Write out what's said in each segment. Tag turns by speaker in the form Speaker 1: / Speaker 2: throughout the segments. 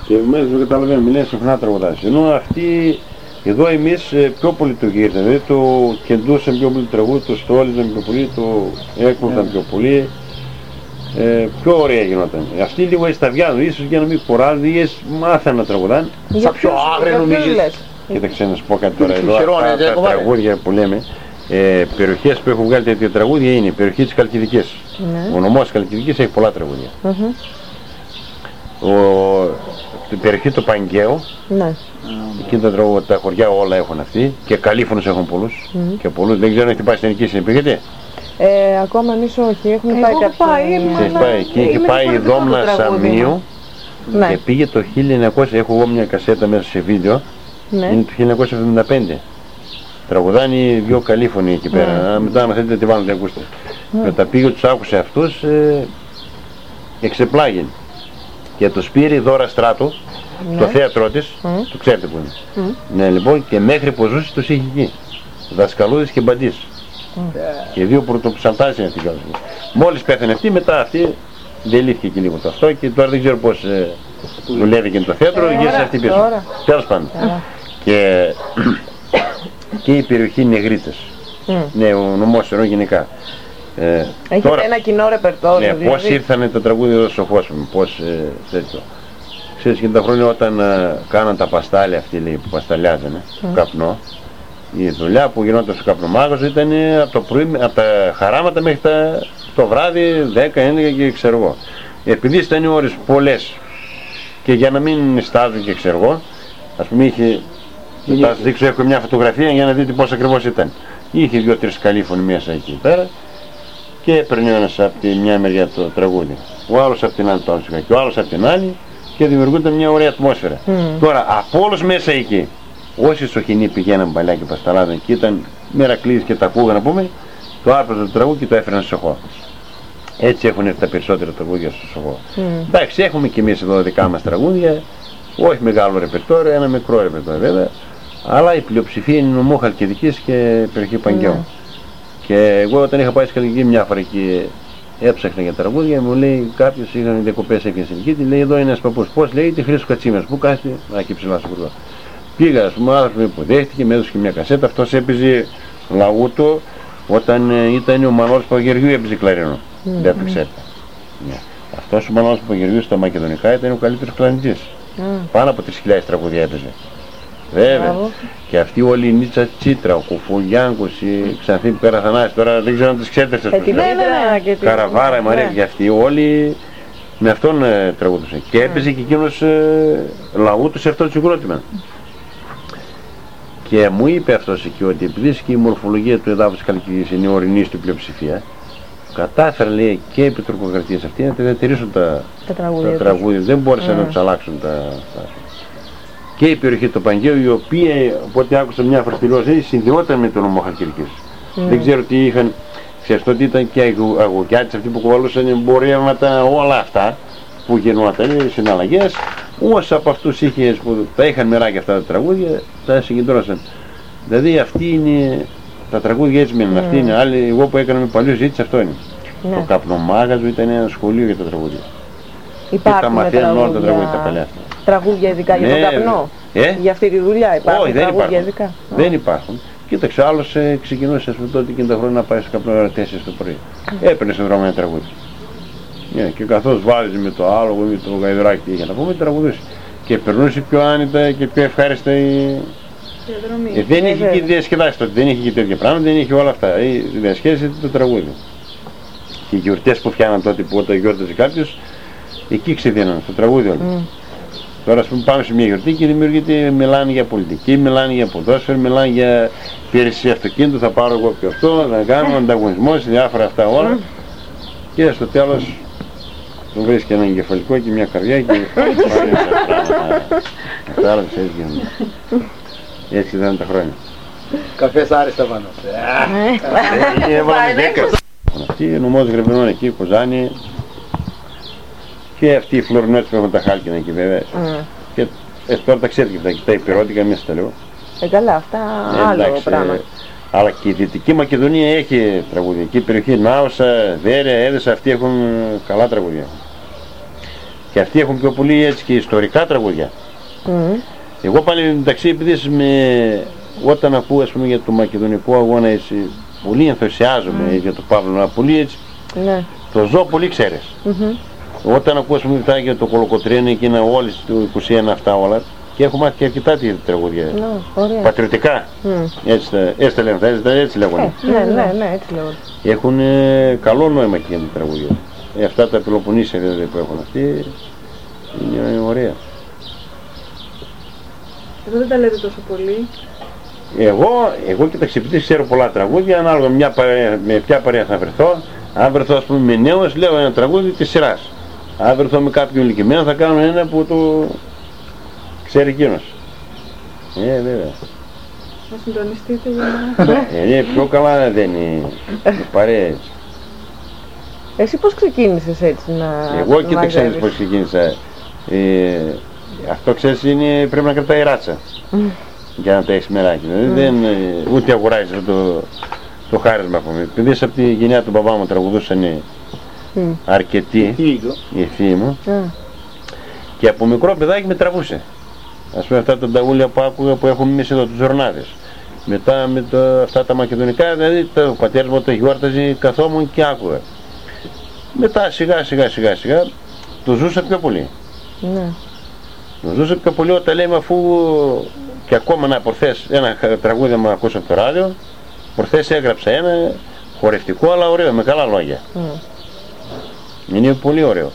Speaker 1: Και επομένως δεν καταλαβαίνω, μιλάνε συχνά τραγουδάς. Ενώ αυτοί, εδώ εμείς πιο πολύ το γύρναν, δηλαδή το κεντούσαν πιο πολύ το τραγούδι, το στόλιζαν πιο πολύ, το έκπλουταν πιο πολύ. Πιο ωραία γινόταν. Αυτοί λίγο εσταβιάζουν, ίσως για να μην κουράζουν, μάθαν να τραγουδάν.
Speaker 2: Σαν πιο άγρια νομίζεις.
Speaker 1: Κοίταξε να σου πω κάτι τώρα εδώ, αυτά τα τραγούδια που λέμε, περιοχές που έχουν βγάλει τέτοια τραγούδια είναι η περιοχή της Χαλκιδικής. Ο νομός της Χαλκιδικής έχει πολλά τραγούδια. Η περιοχή του Παγκαίου, εκεί τα χωριά όλα έχουν αυτοί και καλήφωνους έχουν πολλούς και πολλούς. Δεν ξέρω αν έχετε πάει στην Νική πήγατε.
Speaker 2: Ακόμα εμείς όχι, έχουμε πάει κάποιοι.
Speaker 1: Και έχει πάει η Δόμνα Σαμίου και πήγε το 1900, έχω εγώ μια κασέτα μέσα σε βίντεο, είναι το 1975. Τραγουδάνε οι δυο καλήφωνοι εκεί πέρα, μετά αν θέλετε τη βάλουν να ακούσετε. Και όταν πήγε τους άκουσε αυτούς, εξεπλάγει. Και τους πήρε η Δώρα Στράτου, το θέατρό της, το ξέρετε που είναι. Ναι, λοιπόν, και μέχρι που ζούσε τους είχε εκεί. Δασκαλούδης και Μπαντής. Και δύο πρωτοψαλτάδες είναι αυτοί. Μόλις πέθανε αυτή, μετά αυτή δεν λύθηκε και λίγο το αυτό και τώρα δεν ξέρω πώς δουλεύει και το θέατρο, γύρισε αυτή πίσω. Τέλος πάντων. Και η περιοχή Νεγρίτες. Ναι, ο νομός εδώ γενικά.
Speaker 2: Έχετε τώρα, ένα κοινό ρεπερτόριο.
Speaker 1: Ναι, δηλαδή. Πώς ήρθανε τα τραγούδια εδώ στο κόσμο, πώς τέτοιο. Ξέρεις και τα χρόνια όταν κάναν τα παστάλια αυτοί λέει, που πασταλιάζανε, καπνό. Η δουλειά που γινόταν στο καπνομάγαζο ήταν από το πρωί, από τα χαράματα μέχρι το βράδυ 10-11 και ξέρω εγώ. Επειδή ήταν οι ώρες πολλές και για να μην στάζουν και ξέρω εγώ, ας πούμε είχε, θα σας δείξω, έχω μια φωτογραφία για να δείτε πώς ακριβώς ήταν. Είχε 2-3 καλήφωνοι μέσα εκεί πέρα και έπαιρνε ο ένας από τη μια μεριά το τραγούδι, ο άλλος από την άλλη το άλλο και ο άλλος από την άλλη και δημιουργούνταν μια ωραία ατμόσφαιρα. Τώρα από όλους μέσα εκεί, όσοι σοχινοί πηγαίναν παλιά και πασταλάδαν και ήταν μερακλείδες και τα ακούγαν να πούμε, το άρπαζαν το τραγούδι και το έφεραν στο σοχό. Έτσι έχουν έρθει τα περισσότερα τραγούδια στο σοχό. Εντάξει, έχουμε και εμείς εδώ δικά μας τραγούδια, όχι μεγάλο ρεπερτόριο, ένα μικρό ρεπερτόριο βέβαια, αλλά η πλειοψηφία είναι νομό Χαλκιδικής και περιοχή Παγκαίου. Και εγώ όταν είχα πάει στη Χαλκιδική μια φορά και έψαχνα για τραγούδια, μου λέει κάποιος, είχαν διακοπές έφυγε στην Νικήτη, λέει εδώ είναι ένας παππούς, πώς λέει, τη Χρήστος Κατσίμερας, που κάθεται, εκεί ψηλά στο κουρδό. Πήγα, ας πούμε, άνθρωπος με υποδέχτηκε, με έδωσε και μια κασέτα, αυτός έπαιζε λαούτο όταν ήταν ο Μανώλης Παπαγεωργίου έπαιζε κλαρίνο. Δεν το ξέρετε. Αυτός ο Μανώλης Παπαγεωργίου στα μακεδονικά ήταν ο καλύτερος κλαρινιτής. Πάνω από 3.000 τραγούδια έπαιζε. Βέβαια. Και αυτοί όλοι η Νίτσα Τσίτρα, ο Κουφουλιάνκος, η Ξανθή Καραθανάση, τώρα δεν ξέρω αν τις ξέρετε σας. Καραβάρα, η Μαρία και αυτοί όλοι με αυτόν τραγουδούσαν. Και έπαιζε και εκείνος λαούτο σε αυτό το συγκρότημα. Και μου είπε αυτός εκεί ότι επειδή και η μορφολογία του εδάφους Χαλκιδικής είναι ορεινή στην πλειοψηφία, κατάφεραν λέει και οι πετροκοκρατίες αυτοί να διατηρήσουν τα τραγούδια, δεν μπόρεσαν να τους αλλάξουν τα. Και η περιοχή του Παγκαίου, η οποία από ό,τι άκουσα μια φορά συνδυόταν με τον νομό Χαλκιδικής. Δεν ξέρω τι είχαν, ξέρεις ότι ήταν και αγωγιάτες αυτοί που κουβαλούσαν εμπορεύματα, όλα αυτά που γινόταν, συναλλαγές. Όσοι από αυτούς είχε που τα είχαν μεράκια αυτά τα τραγούδια, τα συγκεντρώσαν. Δηλαδή αυτή είναι, τα τραγούδια έτσι μένουν, αυτή είναι, άλλοι, εγώ που έκανα με παλιούς ζήτηση αυτό είναι. Το καπνομάγαζο ήταν ένα σχολείο για τα τραγούδια.
Speaker 2: Υπάρχουν
Speaker 1: και τα μαθαίνουν όλα τα τραγούδια τα παλιά αυτά.
Speaker 2: Τραγούδια ειδικά για τον καπνό, για αυτή τη δουλειά υπάρχουν?
Speaker 1: Όχι, δεν υπάρχουν. Δεν υπάρχουν. Κοίταξε, άλλος ξεκινούσε πούμε, τότε και τα χρόνια να πάει στο καπνό ώρα 4 το πρωί. Έπαιρνε στον δρόμο ένα τραγούδι. Και καθώς βάζει με το άλογο ή με το γαϊδουράκι για να πούμε τραγουδούσε. Και περνούσε πιο άνετα και πιο ευχάριστα η διαδρομή. Δεν είχε και διασκεδάσει τότε, δεν είχε και τέτοια πράγματα, δεν είχε όλα αυτά. Διασκέδασε το τραγούδι. Και οι γιορτές που φτιάναν τότε που όταν γιόρταζε κάποιος, εκεί ξεδίναν στο τραγούδι όλοι. Τώρα ας πούμε πάμε σε μια γιορτή και δημιουργείται, μιλάνε για πολιτική, μιλάνε για ποδόσφαιρο, μιλάνε για υπηρεσία αυτοκίνητου, θα πάρω εγώ και αυτό, να κάνω ανταγωνισμό, διάφορα αυτά όλα. Και στο τέλος τον βρίσκει ένα εγκεφαλικό και μια καρδιά και πάρει αυτά άλλα έτσι γίνονται. Έτσι ήταν τα χρόνια.
Speaker 3: Καφές άριστα πάνω.
Speaker 1: Έβαλαμε 10. Αυτή η νομός Γρεβενών εκεί, Κοζάνη και αυτοί οι φλωρινότες που έχουν τα χάλκινα εκεί βέβαια. Και τώρα τα ξέρετε και τα υπηρώτικα μέσα τα λέω.
Speaker 2: Καλά, αυτά άλλο πράγμα.
Speaker 1: Αλλά και η Δυτική Μακεδονία έχει τραγούδια. Εκεί η περιοχή Νάουσα, Δέρεια, Έδεσα, αυτοί έχουν καλά τραγούδια. Και αυτοί έχουν πιο πολύ έτσι και ιστορικά τραγούδια. Εγώ πάλι μεταξύ, επειδή όταν ακούω ας πούμε για το μακεδονικό αγώνα έτσι, πολύ ενθουσιάζομαι για το Παύλο, πολύ έτσι, το ζω πολύ ξέρεις. Όταν ακούω ας πούμε για το Κολοκοτρίνη και είναι όλες το 21 αυτά όλα, και έχω μάθει και αρκετά τη τραγούδια. Πατριωτικά. Έτσι τα λένε, έτσι λέγονται.
Speaker 2: Ναι, έτσι λέγονται.
Speaker 1: Έχουν καλό νόημα και για τα τραγούδια. Αυτά τα Πελοποννήσια δηλαδή που έχουν αυτοί είναι ωραία.
Speaker 2: Εδώ δεν τα λέτε τόσο πολύ.
Speaker 1: Εγώ κοιτάξτε, επειδή ξέρω πολλά τραγούδια, ανάλογα με ποια παρέα θα βρεθώ. Αν βρεθώ ας πούμε με νέους, λέω ένα τραγούδι της σειράς. Αν βρεθώ με κάποιον ηλικιμένο, θα κάνω ένα που το ξέρει εκείνος. Βέβαια.
Speaker 2: Να συντονιστείτε για να...
Speaker 1: Είναι πιο καλά δεν είναι παρέες.
Speaker 2: Εσύ πώς ξεκίνησες έτσι να...
Speaker 1: Εγώ κοίταξα πώς ξεκίνησα. Αυτό ξέρεις πρέπει να κρατάει ράτσα για να τα έχεις μεράκι. Ούτε αγοράζεις το χάρισμα από μένα. Επειδή από τη γενιά του μπαμπά μου τραγουδούσαν αρκετοί, οι θείοι μου, και από μικρό παιδάκι με τραβούσε. Ας πούμε αυτά τα ταγούλια που άκουγα που έχουμε εμείς εδώ, τους Ζορνάδες. Μετά με αυτά τα μακεδονικά, δηλαδή ο πατέρας μου το γιόρταζε, καθόμουν και άκουγα. Μετά σιγά σιγά το ζούσα πιο πολύ. Το ζούσα πιο πολύ όταν λέμε, αφού και ακόμα να προχθές ένα τραγούδι μου ακούσα από το ράδιο, προχθές έγραψα ένα χορευτικό αλλά ωραίο, με καλά λόγια. Είναι πολύ ωραίο.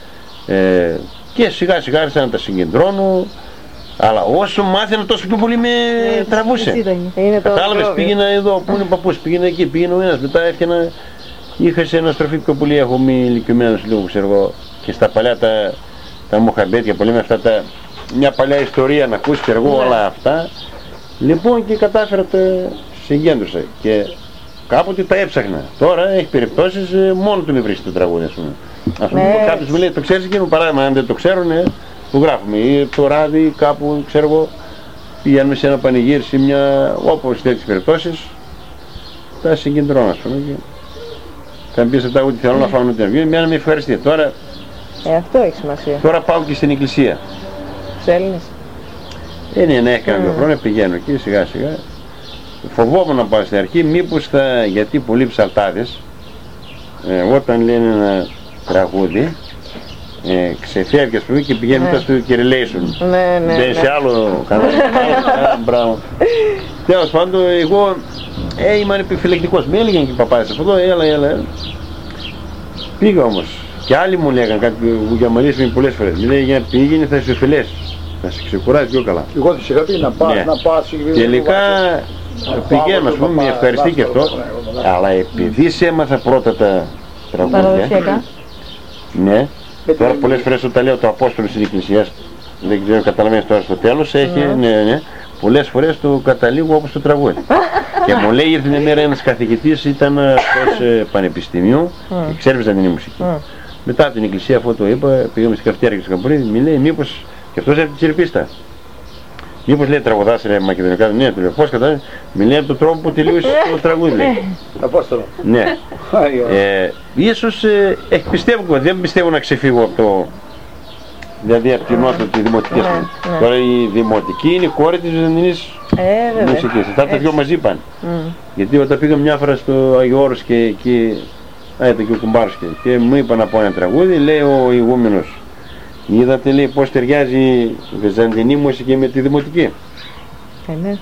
Speaker 1: Και σιγά σιγά άρχισα να τα συγκεντρώνω, αλλά όσο μάθαινα τόσο πιο πολύ με τραβούσε. Κατάλαβες, πήγαινα εδώ, που είναι ο παππούς, πήγαινα εκεί, πήγαινε ο ένας, μετά έφτιανα, είχα σε αναστροφή πιο πολύ, έχω μη ηλικιωμένος λίγο, ξέρω εγώ, και στα παλιά τα μοχαμπέτια, πολύ με αυτά μια παλιά ιστορία να ακούσει και εγώ όλα αυτά. Λοιπόν, και κατάφερα τα συγκέντρωσα και κάποτε τα έψαχνα. Τώρα έχει περιπτώσεις μόνο του με βρίσκει το τραγούδι, ας πούμε. Ας πούμε κάποιος μου λέει, το ξέρεις εκείνο, παράδειγμα, αν δεν το ξέρουν, το γράφουμε. Ή το ράδι κάπου, ξέρω εγώ, πηγαίνουμε σε ένα πανηγύρι, σε μια, όπως τέτοιες περιπτώσεις, τα συγκεντρώνω, ας πούμε. Θα μου πεις αυτά ότι θέλω να φάω την αυγή, να με ευχαριστεί. Τώρα,
Speaker 2: αυτό έχει σημασία.
Speaker 1: Τώρα πάω και στην εκκλησία.
Speaker 2: Τους Έλληνες.
Speaker 1: Ναι, έκανα 2 χρόνια, πηγαίνω εκεί σιγά σιγά. Φοβόμουν να πάω στην αρχή, μήπως γιατί πολλοί ψαλτάδες, όταν λένε ένα τραγούδι, ξεφεύγει ας πούμε και πηγαίνει μετά στο Κυριλέισον. Δεν σε άλλο κανένα μπράβο. Τέλος πάντων, εγώ ήμουν επιφυλακτικός. Με έλεγαν και οι παπάδες από εδώ, έλα. Πήγα όμως. Και άλλοι μου λέγανε κάτι που γιαμαλίσαμε πολλές φορές. Μου λέει, για να πήγαινε θα σε φιλές, θα σε ξεκουράζει πιο καλά.
Speaker 3: Εγώ δεν σε είχα πει να πας.
Speaker 1: Τελικά πηγαίνω, ας πούμε, με ευχαριστεί και αυτό. Αλλά επειδή σε έμαθα πρώτα τα τραγούδια, ναι, τώρα πολλές φορές όταν λέω το Απόστολο της Εκκλησίας, δεν ξέρω καταλαβαίνεις τώρα στο τέλος, έχει, ναι, πολλές φορές το καταλήγω όπως το τραγούδι. Και μου λέει, ήρθε μια μέρα ένας καθηγητής, ήταν αυτός πανεπιστημίου, εξέρβιζαν την μουσική. Μετά από την εκκλησία, αφού το είπα, πήγαμε στην καυτέρα και στο Καμπουρίδι, μου λέει, μήπως, και αυτός από την Τσιρπίστα, μήπως λέει τραγουδάς ρε μακεδονικά, ναι, του λέω, πώς κατάλαβες, μιλάει από τον τρόπο που τελείωσε το τραγούδι, λέει.
Speaker 3: Απόστολο.
Speaker 1: Ναι. Ίσως, πιστεύω, δεν πιστεύω να ξεφύγω από το, δηλαδή από την νότα τη δημοτική. Τώρα η δημοτική είναι η κόρη της Βυζαντινής μουσικής, αυτά τα δυο μαζί πάνε. Γιατί όταν πήγα μια φορά στο Άγιο Όρος και εκεί, ήταν και ο κουμπάρος και μου είπα να πω ένα τραγούδι, λέει ο ηγούμενος, είδατε, λέει, πως ταιριάζει η Βυζαντινή μουσική με τη δημοτική.
Speaker 2: Ναι.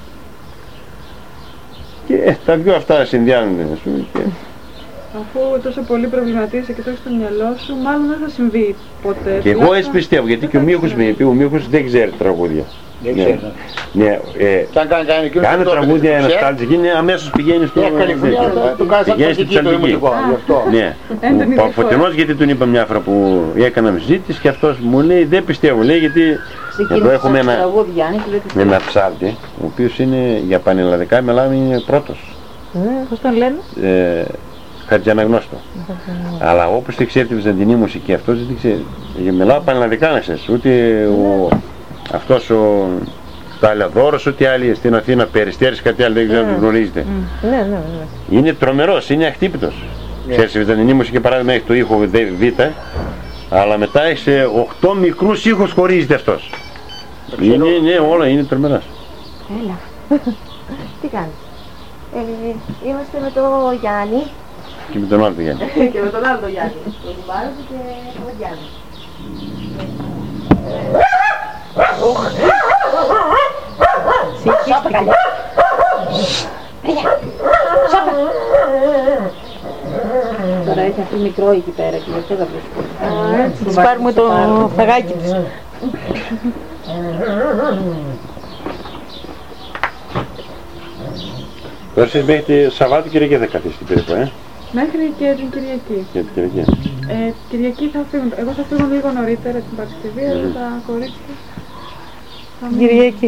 Speaker 1: Και τα δυο αυτά συνδυάζονται, ας πούμε.
Speaker 2: Αφού τόσο πολύ προβληματίζεσαι και το έχεις στο μυαλό σου, μάλλον δεν θα συμβεί ποτέ.
Speaker 1: Και εγώ έτσι πιστεύω, γιατί και ο Μίχος με είπε, ο Μίχος δεν ξέρει τραγούδια. Ναι, κάνει τραγούδια νοστάλτζικη, είναι αμέσως πηγαίνει στο ψαλτική. Ναι, ο Φωτεινός, γιατί τον είπα μια φορά που έκανα συζήτηση και αυτός μου λέει, δεν πιστεύω, λέει, γιατί εδώ έχουμε ένα ψάλτη, ο οποίος είναι για πανελλαδικά, μιλάμε, είναι πρώτος.
Speaker 2: Πώς τον λένε?
Speaker 1: Χατζιαναγνώστο. Αλλά όπως δεν ξέρει τη βυζαντινή μουσική, αυτός δεν ξέρει. Μιλάω πανελλαδικά να ξέρεις, ούτε αυτός ο Ταλιαδόρος, ούτε άλλοι στην Αθήνα, Περιστέρης, κάτι άλλο, δεν ξέρω αν το γνωρίζετε.
Speaker 2: Ναι.
Speaker 1: Είναι τρομερός, είναι αχτύπητος. Ξέρεις, η βυζαντινή μουσική παράδειγμα έχει το ήχο Β, Αλλά μετά σε 8 μικρούς ήχους χωρίζεται αυτός. Ναι, όλα είναι τρομερά.
Speaker 4: Έλα. Τι κάνεις? Είμαστε με το Γιάννη.
Speaker 1: Και με τον άλλο Γιάννη.
Speaker 4: Και με τον άλλο το Γιάννη. Τον Μάρκο και τον Γιάννη. Σάπα καλιά. Σάπα. Τώρα έχει αυτή μικρό εκεί πέρα και γι' αυτό δεν βρίσκω. Έτσι, της πάρουμε το φαγάκι της.
Speaker 1: Τώρα εσείς μέχρι Σαββάτου Κυριακή θα καθίσετε περίπου,
Speaker 2: Μέχρι και την Κυριακή.
Speaker 1: Και την Κυριακή.
Speaker 2: Κυριακή θα φύγουν. Εγώ θα φύγω λίγο νωρίτερα την Παρασκευή, αλλά τα κορίτσια θα μείνουν.
Speaker 4: Κυριακή.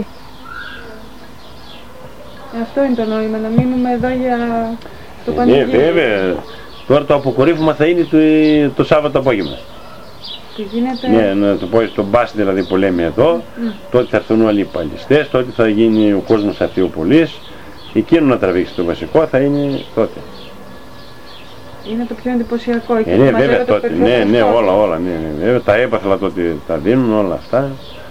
Speaker 2: Αυτό είναι το νόημα, να μείνουμε εδώ για το πανηγύρι.
Speaker 1: Ναι, βέβαια. Τώρα το αποκορύφωμα θα είναι το Σάββατο απόγευμα.
Speaker 2: Και γίνεται...
Speaker 1: Ναι, να το πω στον μπας δηλαδή που λέμε εδώ, τότε θα έρθουν όλοι οι παλιστές, τότε θα γίνει ο κόσμος αθεοπολής, εκείνο να τραβήξει το βασικό θα είναι τότε.
Speaker 2: Είναι το πιο εντυπωσιακό εκεί.
Speaker 1: Ναι, βέβαια τότε, ναι, όλα, ναι, βέβαια, τα έπαθλα τότε τα δίνουν όλα αυτά.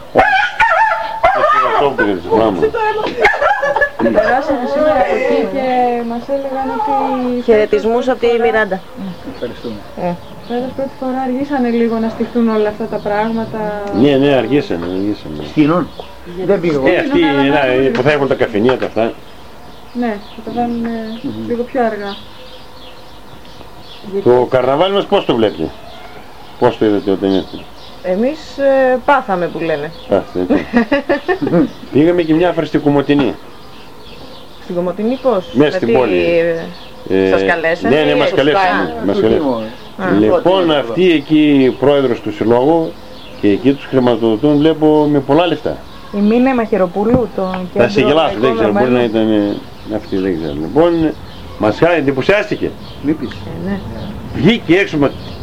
Speaker 2: Περάσαμε σήμερα από εκεί και μας έλεγαν ότι...
Speaker 4: Χαιρετισμούς από τη Μιράντα.
Speaker 3: Ευχαριστούμε.
Speaker 2: Φέτος πρώτη φορά αργήσανε λίγο να στηθούν όλα αυτά τα πράγματα.
Speaker 1: Ναι, αργήσανε.
Speaker 3: Στείνουν. Δεν πήγα εγώ.
Speaker 1: Αυτοί που θα έχουν τα καφενεία τα αυτά.
Speaker 2: Ναι, θα τα βάλουν λίγο πιο αργά.
Speaker 1: Το καρναβάλι μας πώς το βλέπετε? Πώς το είδατε όταν ήρθατε?
Speaker 4: Εμείς πάθαμε που λένε.
Speaker 1: Πήγαμε και μια φορά στην Κομοτηνή.
Speaker 4: Στην Κομοτηνή πώς?
Speaker 1: Μέσα στην πόλη.
Speaker 4: Σας καλέσανε?
Speaker 1: Ναι, μας καλέσανε. Λοιπόν, αυτή εκεί πρόεδρος του συλλόγου και εκεί τους χρηματοδοτούν, βλέπω με πολλά λεφτά.
Speaker 4: Η Μίνα Μαχαιροπούλου, το κέντρο...
Speaker 1: Θα σε γελάσω, δεν ξέρω, μπορεί να ήταν αυτή, δεν ξέρω. Λοιπόν, μας εντυπωσιάστηκε.
Speaker 3: Λείπεις.
Speaker 4: Ναι.
Speaker 1: Βγήκε έξω,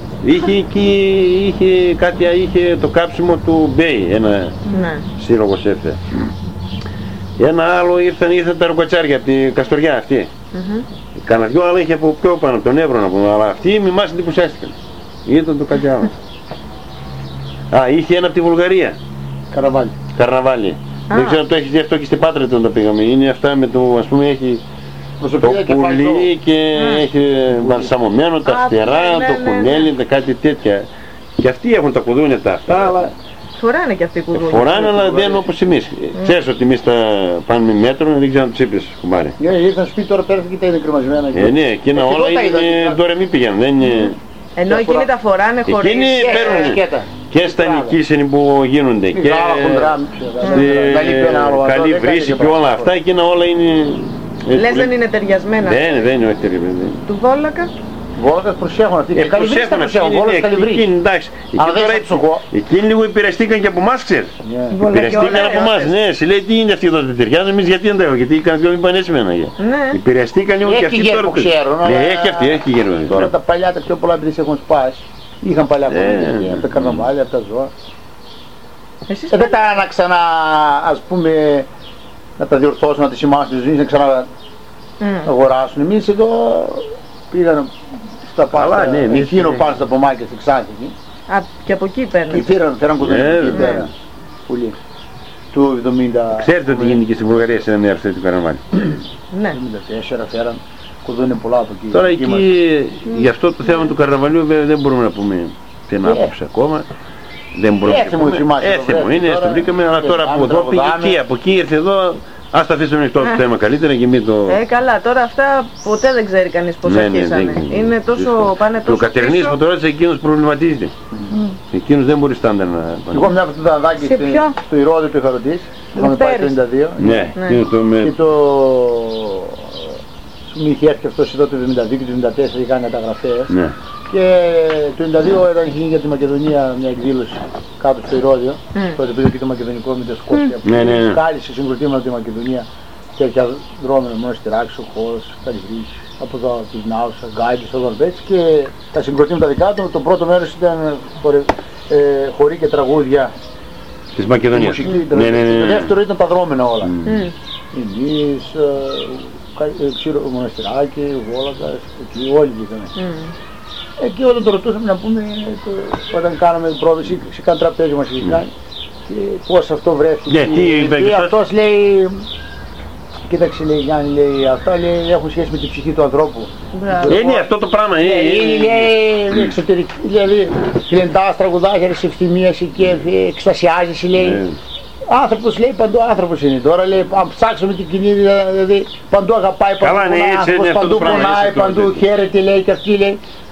Speaker 1: είχε το κάψιμο του Μπέι, ένα σύλλογος έφτασε. Ένα άλλο ήρθαν τα ρουκατσάρια από την Καστοριά αυτή. Κάνα δυο άλλα είχε από πιο πάνω, τον Εύρο να πούμε, αλλά αυτοί με εμάς εντυπωσιάστηκαν. Ήταν το κάτι άλλο. Είχε ένα από τη Βουλγαρία. Καρναβάλι. Δεν ξέρω αν το έχεις δει αυτό και στην Πάτρα όταν το πήγαμε. Είναι αυτά με το, ας πούμε, έχει το πουλί και έχει βαλσαμωμένο, τα φτερά, το κουνέλι, κάτι τέτοια. Και αυτοί έχουν τα κουδούνια τα αυτά, αλλά...
Speaker 4: Φοράνε και αυτοί κουδούνια.
Speaker 1: Φοράνε, αλλά δεν είναι όπως εμείς. Ξέρεις ότι εμείς τα πάμε με μέτρο, δεν ξέρω αν τους είπες, κουμπάρι.
Speaker 3: Ήρθαν σπίτι τώρα πέρα και τα είναι κρεμασμένα.
Speaker 1: Ναι, εκείνα όλα είναι τώρα μη πηγαίνουν.
Speaker 4: Ενώ εκείνοι τα φοράνε χωρίς...
Speaker 1: Εκείνοι παίρνουν και στα νοικήσενη που γίνονται και καλή βρύση και όλα αυτά, εκείνα όλα είναι...
Speaker 4: Λες δεν είναι ταιριασμένα?
Speaker 1: Δεν είναι όχι ταιριασμένα.
Speaker 4: Του Βόλακα?
Speaker 3: Βόλακας προσέχουν αυτοί.
Speaker 1: Εντάξει. Εκείνοι λίγο επηρεαστήκαν και από εμάς, ξέρεις. Επηρεαστήκαν από εμάς, ναι. Σε λέει τι είναι αυτοί εδώ δεν ταιριάζουν, εμείς γιατί δεν τα έχουμε, γιατί είχαν δυο μη πανέσμενα. Επηρεαστήκαν λίγο και αυτοί τώρα. Ναι, έχει αυτή, έχει γέρμα.
Speaker 3: Τώρα τα παλιά τα πιο πολλά επειδή έχουν σπάσει. Είχαν παλιά από τα καρναβάλια, από τα ζώα. Δεν τα να ξανά, ας πούμε, να τα διορθώσουν, να τις σημάσουν τις ζωές, να ξανά αγοράσουν. Εμείς εδώ πήγαν στα πάντα, εκείνο πάνω στα πομάκια στη Ξάνθη.
Speaker 4: Και από εκεί παίρνουν.
Speaker 3: Και φέραν κουδούνια εκεί πέρα. Πολύ. Του 70...
Speaker 1: Ξέρετε ότι γίνεται και στην Βουλγαρία σε ένα έρθει του καρναβάλι.
Speaker 4: Ναι.
Speaker 3: 74 φέραν κουδούνια πολλά από εκεί.
Speaker 1: Τώρα εκεί, γι' αυτό το θέμα του καρναβαλιού δεν μπορούμε να πούμε την άποψη ακόμα. Δεν μπορούμε να πούμε. Έθιμο είναι, το βρήκαμε, αλλά τώρα από εδώ πήγε εκεί, από εκεί ήρθε εδώ. Ας τα αφήσουμε ανοιχτό το θέμα καλύτερα και μην το...
Speaker 4: Καλά, τώρα αυτά ποτέ δεν ξέρει κανείς πώς αρχίσανε. Είναι τόσο, πάνε τόσο
Speaker 1: πίσω. Ο Κατερνής που το ρώτησε, εκείνος προβληματίζεται. Εκείνος δεν μπορεί στάνταρ να...
Speaker 3: Εγώ μια φορά το δαδάκι στο Ηρώδη του είχα ρωτήσει. Είχαμε πάει το 92.
Speaker 1: Ναι.
Speaker 3: Και το... Μου είχε έρθει αυτός εδώ το 72 και το 74 είχε κάνει μεταγραφές. Και το 92 όταν είχε γίνει για τη Μακεδονία μια εκδήλωση κάτω στο Ηρώδιο, τότε πήγε και το μακεδονικό με τα Σκόπια που κάλυψε συγκροτήματα από τη Μακεδονία, τέτοια δρόμενα μόνο στη Ράξη, ο Χώρος, Καλυβρής, από εδώ της Νάουσα, Γκάιντης, ο Δορβέτς και τα συγκροτήματα δικά του. Το πρώτο μέρος ήταν χοροί και τραγούδια
Speaker 1: της Μακεδονίας.
Speaker 3: Το δεύτερο ήταν τα δρόμενα όλα. Εμείς, Μοναστηράκι, Βόλακας, εκεί όλοι βγήκαμε. Εκεί όταν το ρωτούσαμε να πούμε, όταν κάναμε πρόβηση, σε κάτι τραπέζι μας είχε κάνει, και πώς αυτό βρέθηκε.
Speaker 1: Γιατί
Speaker 3: αυτός λέει, κοίταξε λέει Γιάννη, λέει, αυτά λέει, έχουν σχέση με την ψυχή του ανθρώπου.
Speaker 1: Είναι αυτό το πράγμα,
Speaker 3: είναι εξωτερική, δηλαδή φιλεντάς, τραγουδάκια, σε ευθυμίαση και εκστασιάζεσαι, λέει. Άνθρωπος λέει, παντού άνθρωπος είναι. Τώρα λέει, αν ψάξουμε την κοινή, δηλαδή παντού αγαπάει, παντού πονάει, παντού χαίρεται, λέει, και αυτή λέει.